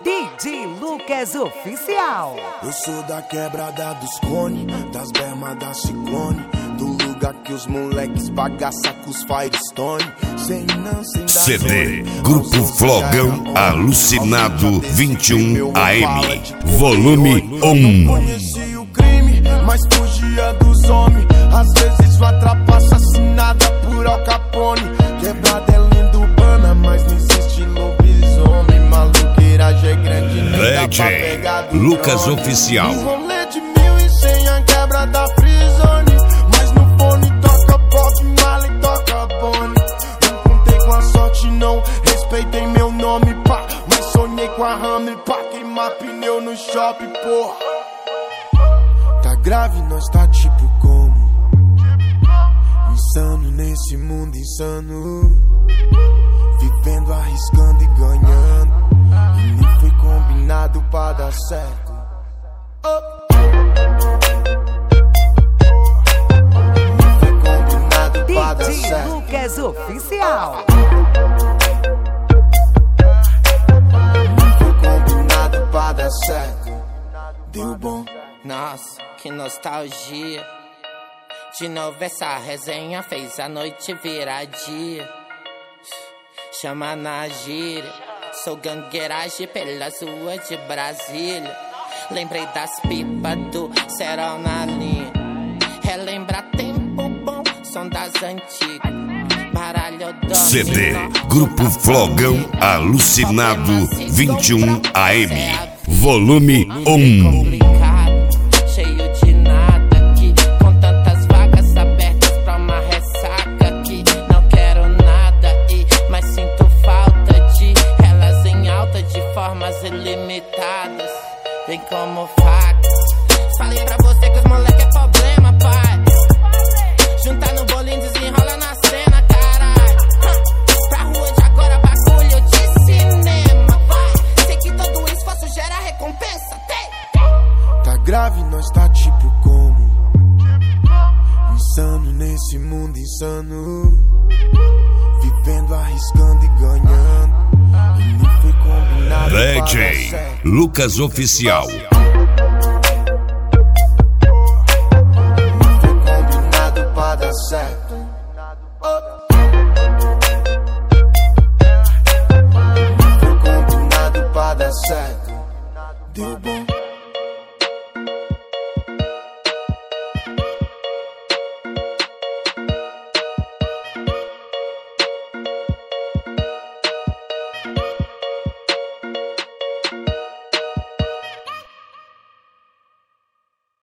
DJ Lucas Oficial. Eu sou da quebrada dos cone, das bermas da Ciclone, do lugar que os moleques bagaça com os Firestone. Sem não, sem dar CD, Grupo Flogão Alucinado 21 AM, volume 1. Conheci o crime, mas fugia dos homens. Às vezes uma trapa assassinada por Al Capone. Quebrada é linda urbana, mas não existe lobisomem. Maluqueiragem é grande, não dá pra pegar do Lucas drone. Oficial. Um rolê de 1100, a quebra da Frizone. Mas no fone toca Bob Marley, toca Bonnie. Não contei com a sorte não, respeitei meu nome, pá. Mas sonhei com a Hammer, pá. Queimar pneu no shopping, porra. Tá grave, nós tá tipo como insano nesse mundo insano, vivendo, arriscando e ganhando. E nem foi combinado pra dar certo. Nem foi combinado pra dar DJ certo. Lucas Oficial. Nem foi combinado pra dar certo. Deu bom. Nossa, que nostalgia. De novo essa resenha fez a noite virar dia. Chama na gíria, sou gangueiragem pelas ruas de Brasília. Lembrei das pipas do Serol na linha. Relembrar tempo bom, som das antigas. Baralho dominó, CD, Grupo Flogão Alucinado 21 AM, volume 1. cheio de nada aqui, com tantas vagas abertas pra uma ressaca aqui. Não quero nada e mas sinto falta de elas em alta de formas ilimitadas. Vem como facas. Falei pra você que os moleque é problema, pai. Juntar no bolinho, desenrola na cena, caralho. Pra rua de agora, bagulho de cinema, vai. Sei que todo esforço gera recompensa, tem. Tá grave, nós tá tipo como insano nesse mundo insano, vivendo, arriscando e ganhando. E nem foi combinado pra dar DJ certo. Lucas Oficial.